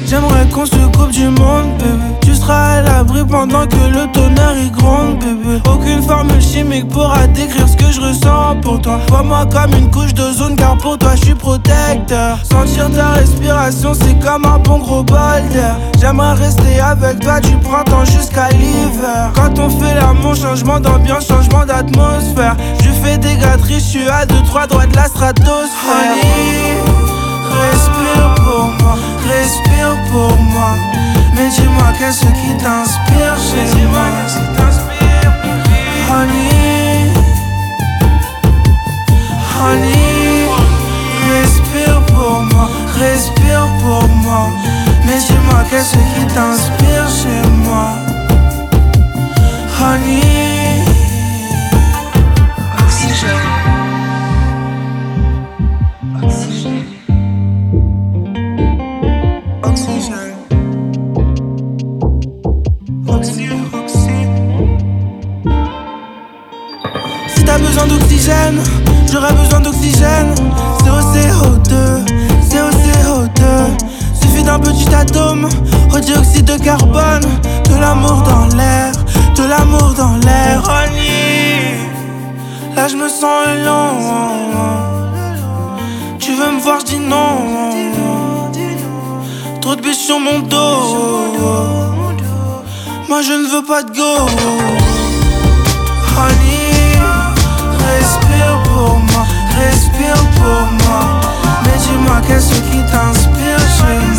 J'aimerais qu'on se coupe du monde, bébé. Tu seras à l'abri pendant que le tonnerre il gronde, bébé. Aucune formule chimique pourra décrire ce que je ressens pour toi. Vois-moi comme une couche d'ozone, car pour toi je suis protecteur. Sentir ta respiration, c'est comme un bon gros bol d'air. J'aimerais rester avec toi du printemps jusqu'à l'hiver. Quand on fait l'amour, changement d'ambiance, changement d'atmosphère. Je fais des gâteries, je suis à 2-3 droits de la stratosphère. Honey, respire pour moi, respire pour moi. Mais dis-moi qu'est-ce qui t'inspire chez moi. Honey, honey, respire pour moi, respire pour moi. Mais dis-moi qu'est-ce qui t'inspire chez moi. Honey, Oxygène. Oxygène. Oxygène. si t'as besoin d'oxygène, j'aurais besoin d'oxygène. CO2, CO2. Suffit d'un petit atome, au dioxyde de carbone. De l'amour dans l'air, de l'amour dans l'air. Honey, là je me sens long. Tu veux me voir, je dis non. Trop de biches sur mon dos. Moi je ne veux pas de go. Honey, respire pour moi, respire pour moi. Mais dis-moi qu'est-ce qui t'inspire chez moi.